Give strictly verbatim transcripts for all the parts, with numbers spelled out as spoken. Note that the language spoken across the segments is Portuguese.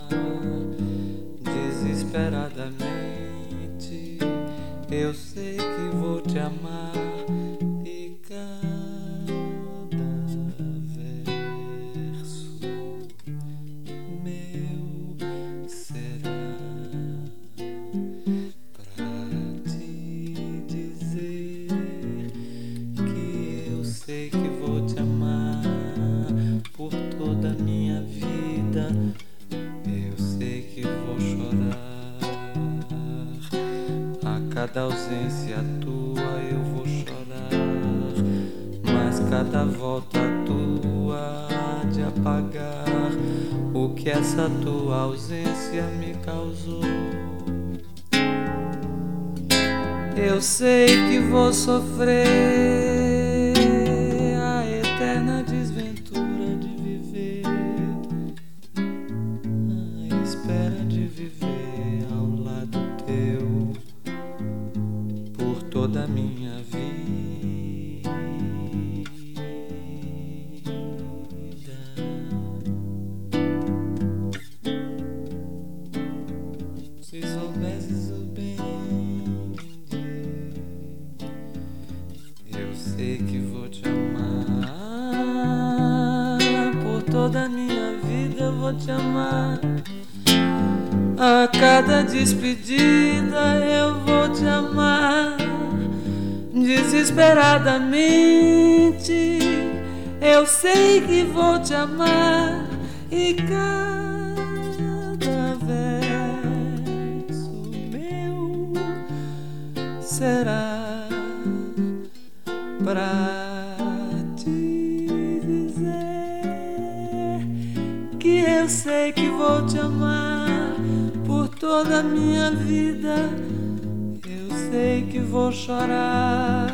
desesperadamente. Eu sei que vou te amar e cada verso meu será pra te dizer que eu sei que vou te amar por toda a minha vida. Eu sei que vou chorar a cada ausência tua, eu vou chorar, mas cada volta tua há de apagar o que essa tua ausência me causou. Eu sei que vou sofrer a eterna desventura de viver, a espera de viver ao lado teu por toda a minha vida. Se soubesses o bem, eu sei que vou te amar por toda a minha vida. Eu vou te amar a cada despedida. Eu vou te amar desesperadamente. Eu sei que vou te amar e cada verso meu será pra te dizer que eu sei que vou te amar por toda a minha vida. Eu sei que vou chorar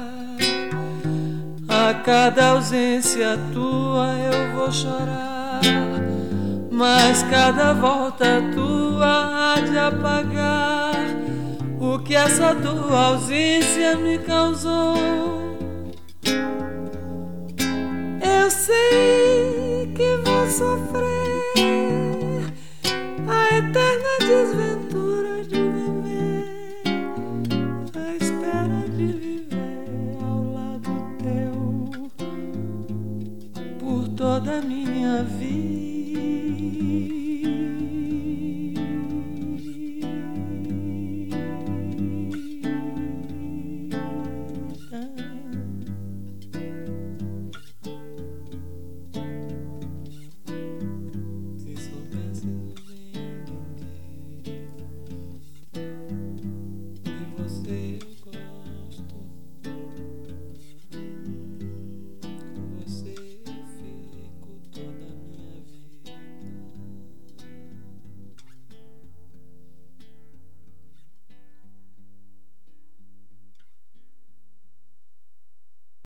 a cada ausência tua, eu vou chorar, mas cada volta tua há de apagar o que essa tua ausência me causou. Eu sei que vou sofrer a eterna desventura